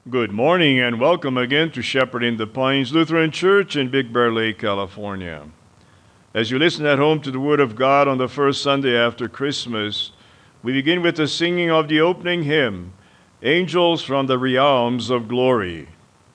Good morning and welcome again to Shepherding the Pines Lutheran Church in Big Bear Lake, California. As you listen at home to the Word of God on the first Sunday after Christmas, we begin with the singing of the opening hymn, Angels from the Realms of Glory.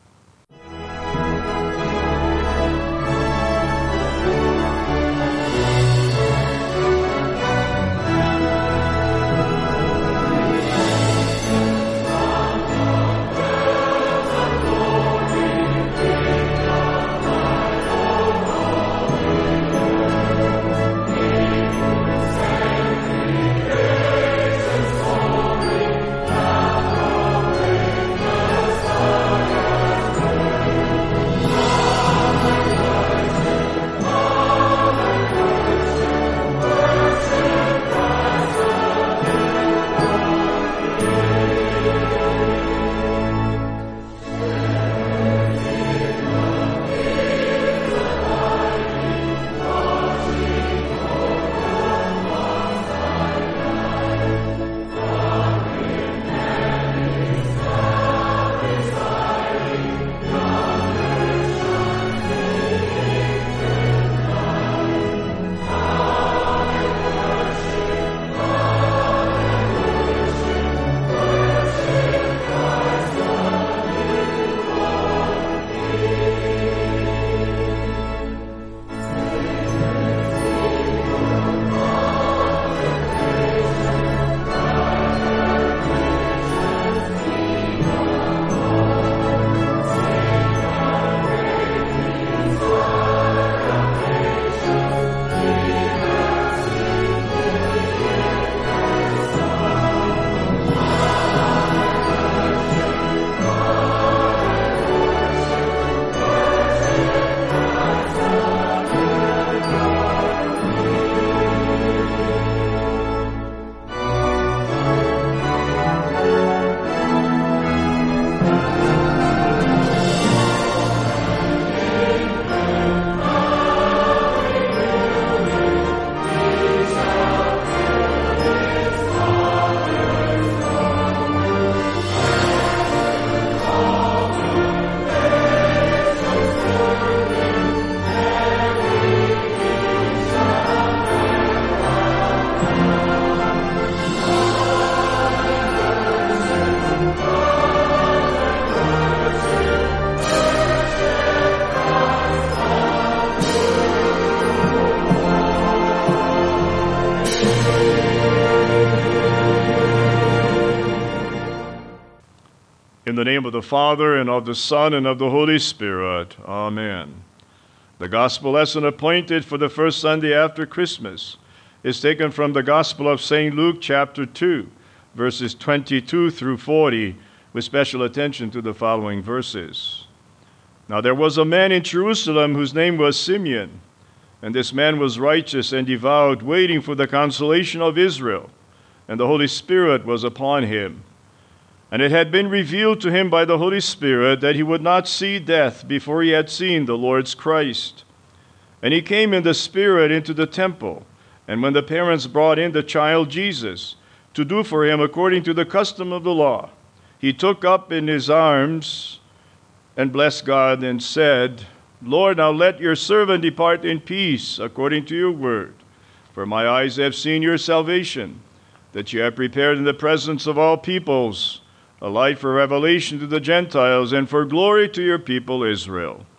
In the name of the Father, and of the Son, and of the Holy Spirit. Amen. The Gospel lesson appointed for the first Sunday after Christmas is taken from the Gospel of St. Luke, chapter 2, verses 22 through 40, with special attention to the following verses. Now there was a man in Jerusalem whose name was Simeon, and this man was righteous and devout, waiting for the consolation of Israel, and the Holy Spirit was upon him. And it had been revealed to him by the Holy Spirit that he would not see death before he had seen the Lord's Christ. And he came in the Spirit into the temple, and when the parents brought in the child Jesus to do for him according to the custom of the law, he took up in his arms and blessed God and said, Lord, now let your servant depart in peace according to your word. For my eyes have seen your salvation, that you have prepared in the presence of all peoples a light for revelation to the Gentiles, and for glory to your people Israel.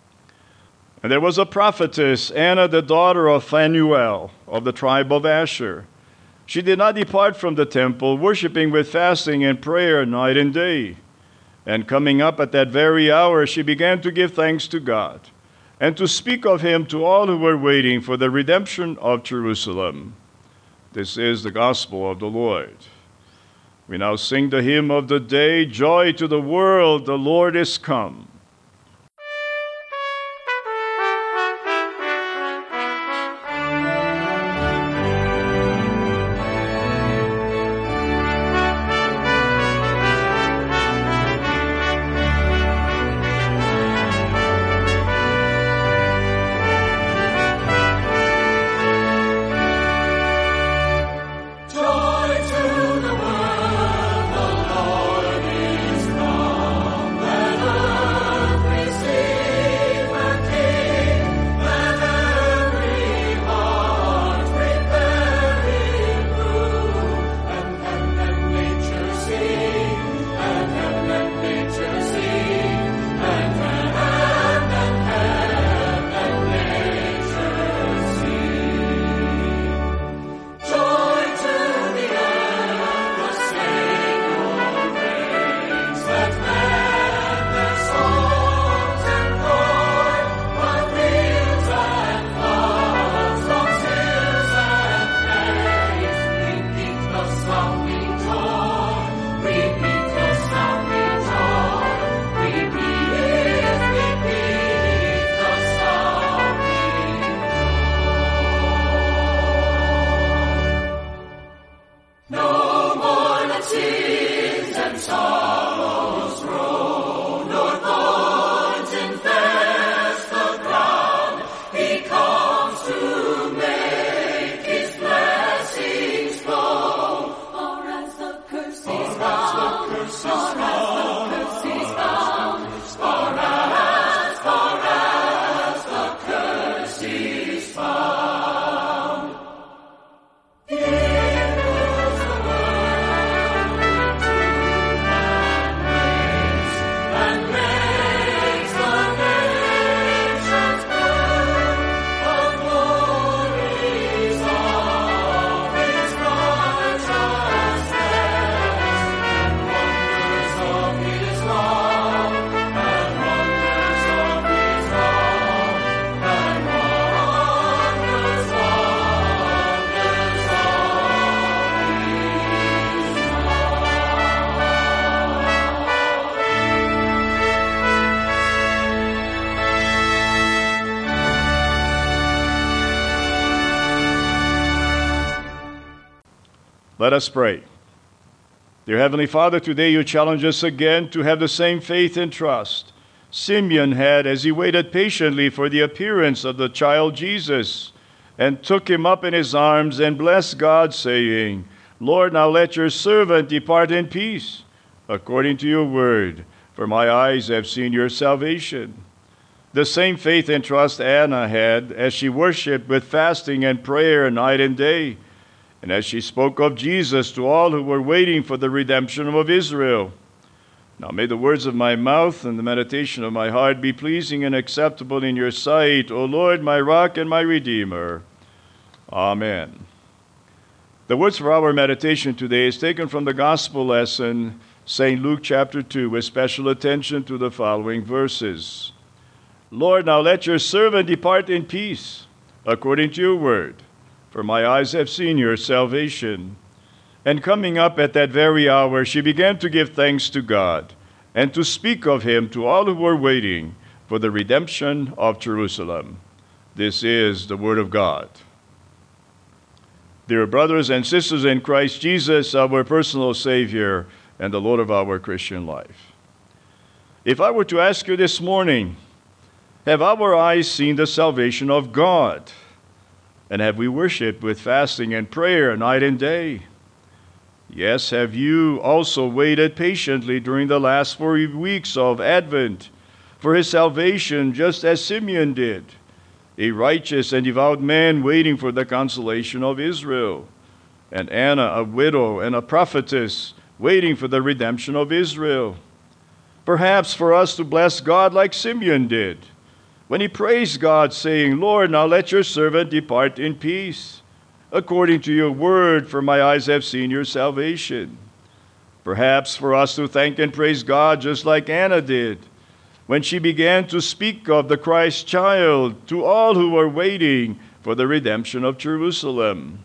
And there was a prophetess, Anna, the daughter of Phanuel, of the tribe of Asher. She did not depart from the temple, worshiping with fasting and prayer night and day. And coming up at that very hour, she began to give thanks to God, and to speak of him to all who were waiting for the redemption of Jerusalem. This is the gospel of the Lord. We now sing the hymn of the day, Joy to the world, the Lord is come. Joy to the world, the Lord is come. Let us pray. Dear Heavenly Father, today you challenge us again to have the same faith and trust Simeon had as he waited patiently for the appearance of the child Jesus and took him up in his arms and blessed God, saying, Lord, now let your servant depart in peace, according to your word, for my eyes have seen your salvation. The same faith and trust Anna had as she worshiped with fasting and prayer night and day, and as she spoke of Jesus to all who were waiting for the redemption of Israel. Now may the words of my mouth and the meditation of my heart be pleasing and acceptable in your sight, O Lord, my rock and my redeemer. Amen. The words for our meditation today is taken from the gospel lesson, St. Luke chapter 2, with special attention to the following verses. Lord, now let your servant depart in peace, according to your word, for my eyes have seen your salvation. And coming up at that very hour, she began to give thanks to God and to speak of him to all who were waiting for the redemption of Jerusalem. This is the word of God. Dear brothers and sisters in Christ Jesus, our personal Savior and the Lord of our Christian life. If I were to ask you this morning, have our eyes seen the salvation of God? And have we worshiped with fasting and prayer night and day? Yes, have you also waited patiently during the last 4 weeks of Advent for his salvation, just as Simeon did, a righteous and devout man waiting for the consolation of Israel, and Anna, a widow and a prophetess, waiting for the redemption of Israel? Perhaps for us to bless God like Simeon did, when he praised God, saying, Lord, now let your servant depart in peace, according to your word, for my eyes have seen your salvation. Perhaps for us to thank and praise God just like Anna did, when she began to speak of the Christ child to all who were waiting for the redemption of Jerusalem.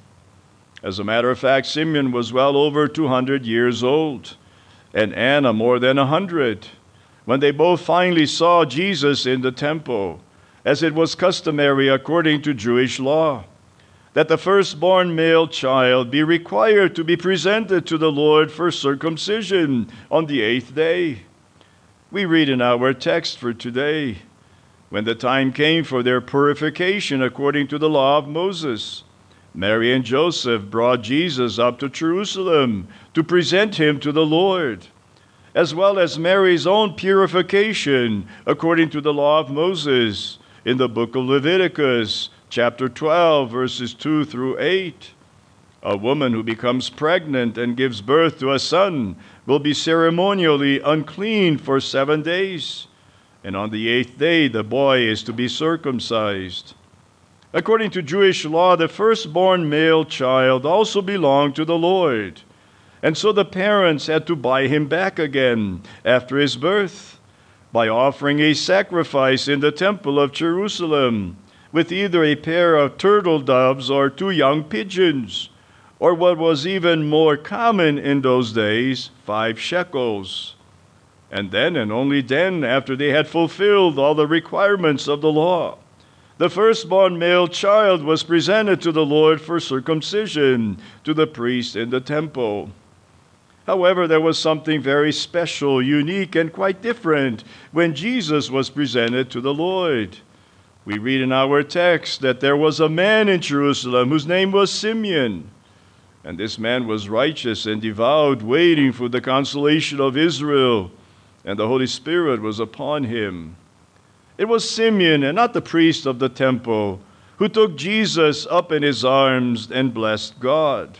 As a matter of fact, Simeon was well over 200 years old, and Anna more than 100, when they both finally saw Jesus in the temple, as it was customary according to Jewish law, that the firstborn male child be required to be presented to the Lord for circumcision on the 8th day. We read in our text for today, when the time came for their purification according to the law of Moses, Mary and Joseph brought Jesus up to Jerusalem to present him to the Lord, as well as Mary's own purification according to the law of Moses in the book of Leviticus, chapter 12, verses 2 through 8. A woman who becomes pregnant and gives birth to a son will be ceremonially unclean for 7 days, and on the 8th day the boy is to be circumcised. According to Jewish law, the firstborn male child also belonged to the Lord, and so the parents had to buy him back again after his birth by offering a sacrifice in the temple of Jerusalem with either a pair of turtle doves or 2 young pigeons, or what was even more common in those days, 5 shekels. And then, and only then, after they had fulfilled all the requirements of the law, the firstborn male child was presented to the Lord for circumcision to the priest in the temple. However, there was something very special, unique, and quite different when Jesus was presented to the Lord. We read in our text that there was a man in Jerusalem whose name was Simeon. And this man was righteous and devout, waiting for the consolation of Israel, and the Holy Spirit was upon him. It was Simeon, and not the priest of the temple, who took Jesus up in his arms and blessed God.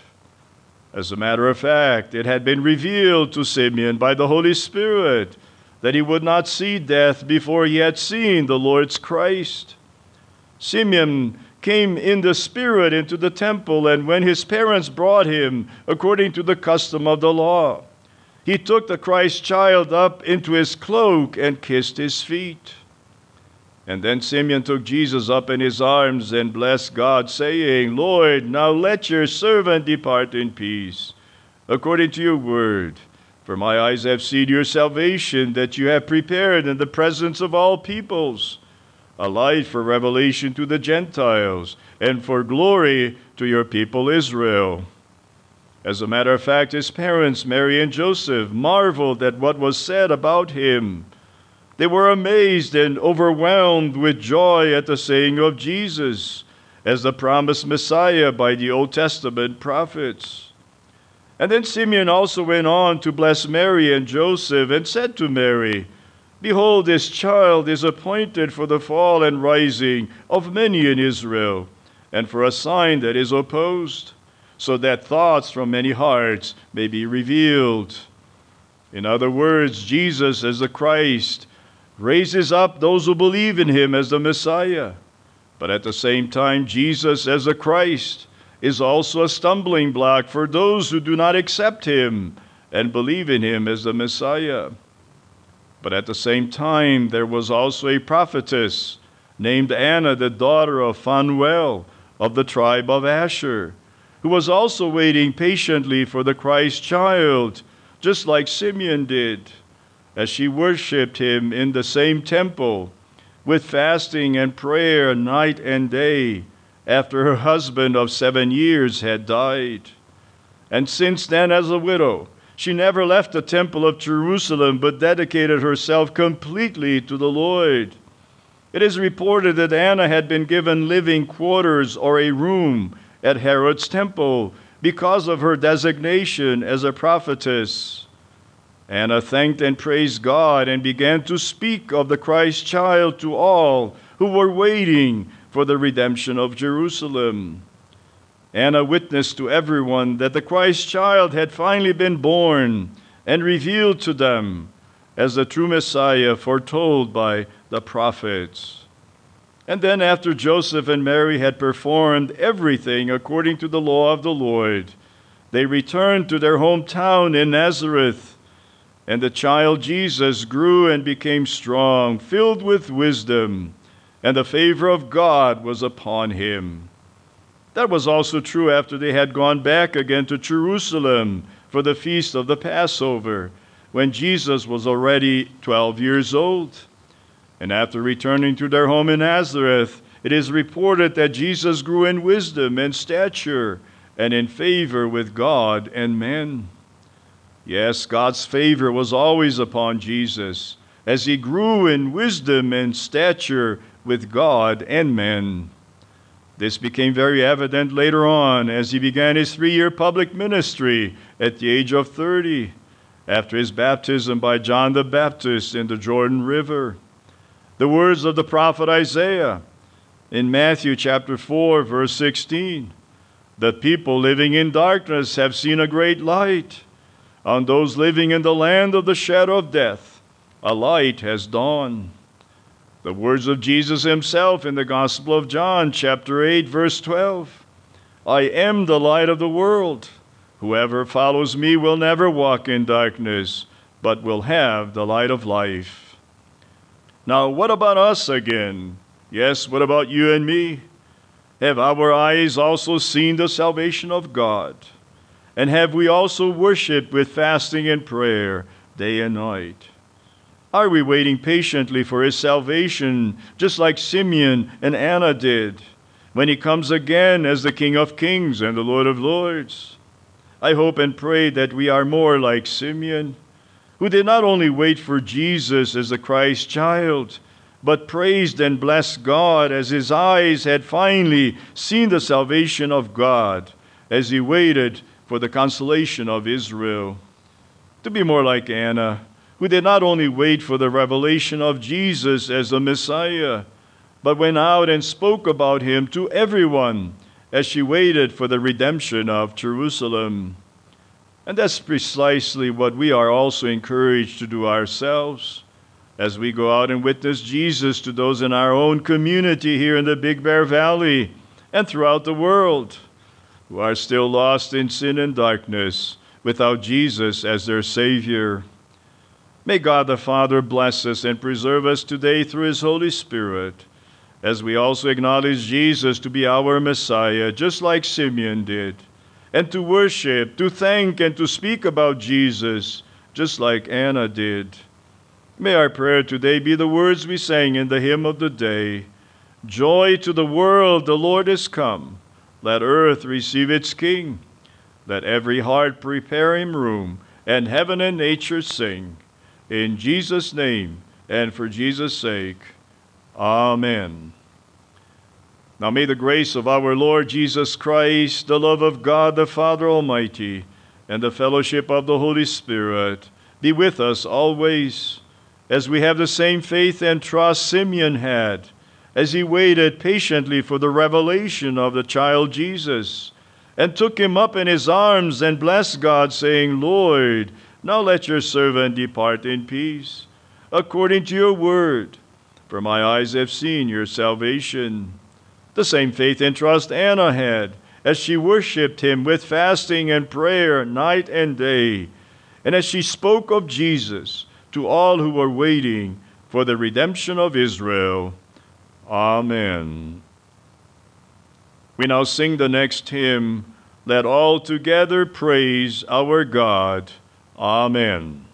As a matter of fact, it had been revealed to Simeon by the Holy Spirit that he would not see death before he had seen the Lord's Christ. Simeon came in the Spirit into the temple, and when his parents brought him, according to the custom of the law, he took the Christ child up into his cloak and kissed his feet. And then Simeon took Jesus up in his arms and blessed God, saying, Lord, now let your servant depart in peace, according to your word. For my eyes have seen your salvation, that you have prepared in the presence of all peoples, a light for revelation to the Gentiles, and for glory to your people Israel. As a matter of fact, his parents, Mary and Joseph, marveled at what was said about him. They were amazed and overwhelmed with joy at the saying of Jesus as the promised Messiah by the Old Testament prophets. And then Simeon also went on to bless Mary and Joseph and said to Mary, "Behold, this child is appointed for the fall and rising of many in Israel, and for a sign that is opposed, so that thoughts from many hearts may be revealed." In other words, Jesus as the Christ raises up those who believe in him as the Messiah. But at the same time, Jesus as the Christ is also a stumbling block for those who do not accept him and believe in him as the Messiah. But at the same time, there was also a prophetess named Anna, the daughter of Phanuel of the tribe of Asher, who was also waiting patiently for the Christ child, just like Simeon did, as she worshiped him in the same temple with fasting and prayer night and day, after her husband of 7 years had died. And since then, as a widow, she never left the temple of Jerusalem, but dedicated herself completely to the Lord. It is reported that Anna had been given living quarters or a room at Herod's temple because of her designation as a prophetess. Anna thanked and praised God and began to speak of the Christ child to all who were waiting for the redemption of Jerusalem. Anna witnessed to everyone that the Christ child had finally been born and revealed to them as the true Messiah foretold by the prophets. And then after Joseph and Mary had performed everything according to the law of the Lord, they returned to their hometown in Nazareth. And the child Jesus grew and became strong, filled with wisdom, and the favor of God was upon him. That was also true after they had gone back again to Jerusalem for the feast of the Passover, when Jesus was already 12 years old. And after returning to their home in Nazareth, it is reported that Jesus grew in wisdom and stature and in favor with God and men. Yes, God's favor was always upon Jesus as he grew in wisdom and stature with God and men. This became very evident later on as he began his 3-year public ministry at the age of 30, after his baptism by John the Baptist in the Jordan River. The words of the prophet Isaiah in Matthew chapter 4, verse 16, "The people living in darkness have seen a great light. On those living in the land of the shadow of death, a light has dawned." The words of Jesus himself in the Gospel of John, chapter 8, verse 12. "I am the light of the world. Whoever follows me will never walk in darkness, but will have the light of life." Now, what about us again? Yes, what about you and me? Have our eyes also seen the salvation of God? And have we also worshiped with fasting and prayer day and night? Are we waiting patiently for his salvation, just like Simeon and Anna did, when he comes again as the King of Kings and the Lord of Lords? I hope and pray that we are more like Simeon, who did not only wait for Jesus as the Christ child, but praised and blessed God as his eyes had finally seen the salvation of God, as he waited for the consolation of Israel. To be more like Anna, who did not only wait for the revelation of Jesus as the Messiah, but went out and spoke about him to everyone as she waited for the redemption of Jerusalem. And that's precisely what we are also encouraged to do ourselves as we go out and witness Jesus to those in our own community here in the Big Bear Valley and throughout the world who are still lost in sin and darkness without Jesus as their Savior. May God the Father bless us and preserve us today through his Holy Spirit, as we also acknowledge Jesus to be our Messiah, just like Simeon did, and to worship, to thank, and to speak about Jesus, just like Anna did. May our prayer today be the words we sang in the hymn of the day. "Joy to the world, the Lord is come. Let earth receive its King. Let every heart prepare him room, and heaven and nature sing. In Jesus' name, and for Jesus' sake. Amen. Now may the grace of our Lord Jesus Christ, the love of God the Father Almighty, and the fellowship of the Holy Spirit be with us always, as we have the same faith and trust Simeon had, as he waited patiently for the revelation of the child Jesus, and took him up in his arms and blessed God, saying, Lord, now let your servant depart in peace, according to your word. For my eyes have seen your salvation. The same faith and trust Anna had, as she worshipped him with fasting and prayer night and day, and as she spoke of Jesus to all who were waiting for the redemption of Israel. Amen. We now sing the next hymn, Let All Together Praise Our God. Amen.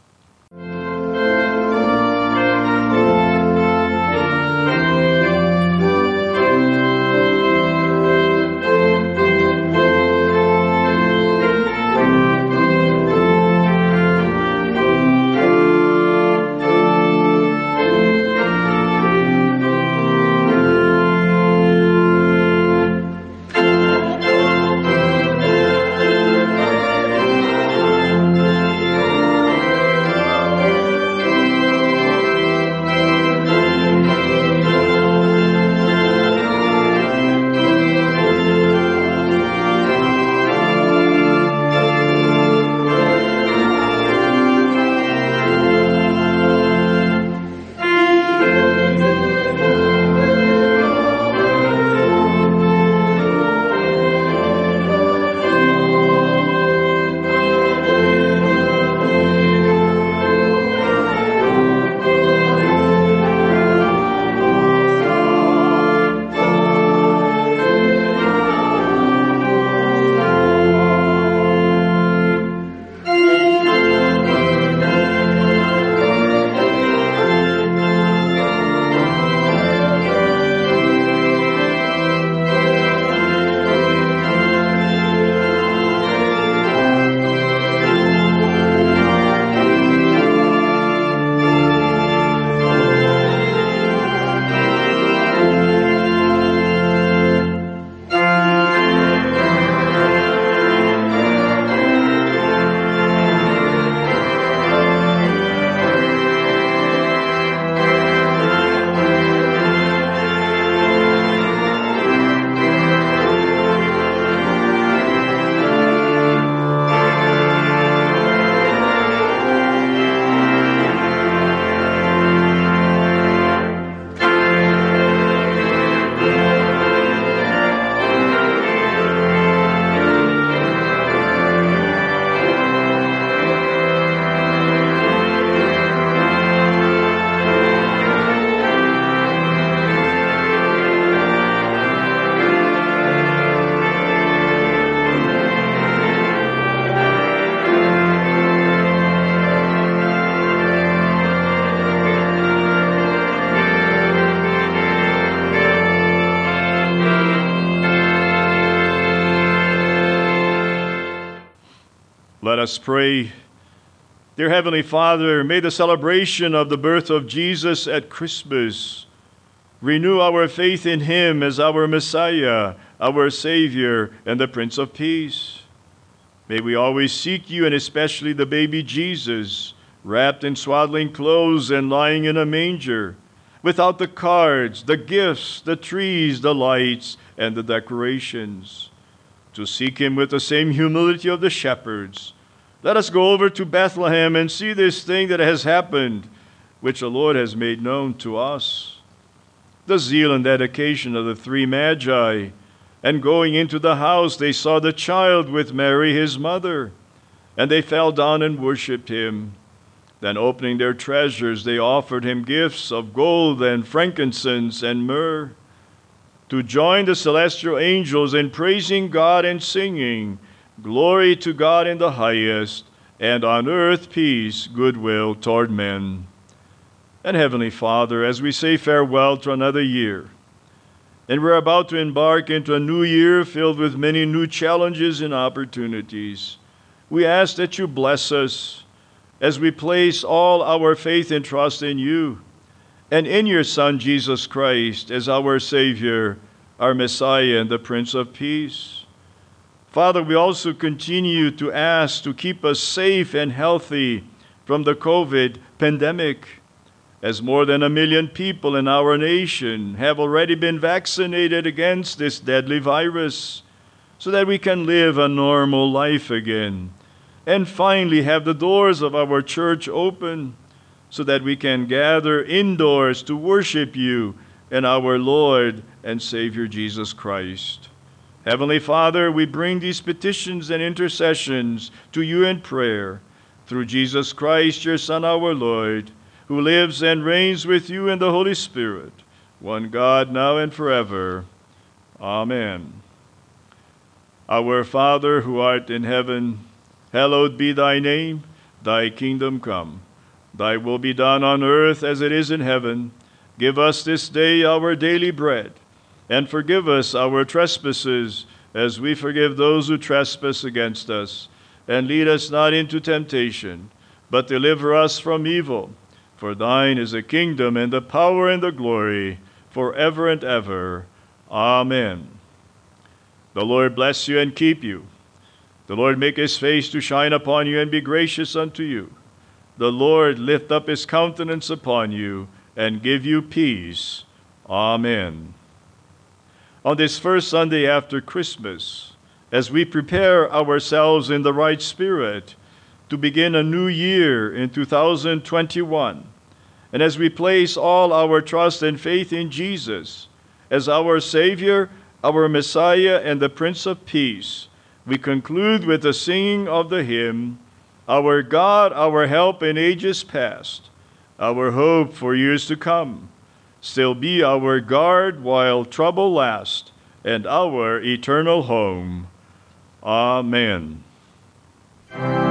Let us pray. Dear Heavenly Father, may the celebration of the birth of Jesus at Christmas renew our faith in him as our Messiah, our Savior, and the Prince of Peace. May we always seek you, and especially the baby Jesus, wrapped in swaddling clothes and lying in a manger, without the cards, the gifts, the trees, the lights, and the decorations. To seek him with the same humility of the shepherds, let us go over to Bethlehem and see this thing that has happened, which the Lord has made known to us. The zeal and dedication of the three magi, and going into the house, they saw the child with Mary, his mother, and they fell down and worshipped him. Then opening their treasures, they offered him gifts of gold and frankincense and myrrh. To join the celestial angels in praising God and singing, Glory to God in the highest, and on earth peace, goodwill toward men. And Heavenly Father, as we say farewell to another year, And we're about to embark into a new year filled with many new challenges and opportunities. We ask that you bless us as we place all our faith and trust in you and in your Son, Jesus Christ, as our Savior, our Messiah, and the Prince of Peace. Father, we also continue to ask to keep us safe and healthy from the COVID pandemic, as more than 1 million people in our nation have already been vaccinated against this deadly virus, so that we can live a normal life again. And finally, have the doors of our church open, so that we can gather indoors to worship you and our Lord and Savior Jesus Christ. Heavenly Father, we bring these petitions and intercessions to you in prayer through Jesus Christ, your Son, our Lord, who lives and reigns with you in the Holy Spirit, one God, now and forever. Amen. Our Father, who art in heaven, hallowed be thy name. Thy kingdom come. Thy will be done on earth as it is in heaven. Give us this day our daily bread, and forgive us our trespasses, as we forgive those who trespass against us. And lead us not into temptation, but deliver us from evil. For thine is the kingdom, and the power, and the glory, forever and ever. Amen. The Lord bless you and keep you. The Lord make his face to shine upon you and be gracious unto you. The Lord lift up his countenance upon you and give you peace. Amen. On this first Sunday after Christmas, as we prepare ourselves in the right spirit to begin a new year in 2021, and as we place all our trust and faith in Jesus as our Savior, our Messiah, and the Prince of Peace, we conclude with the singing of the hymn, Our God, our help in ages past, our hope for years to come, still be our guard while trouble lasts, and our eternal home. Amen.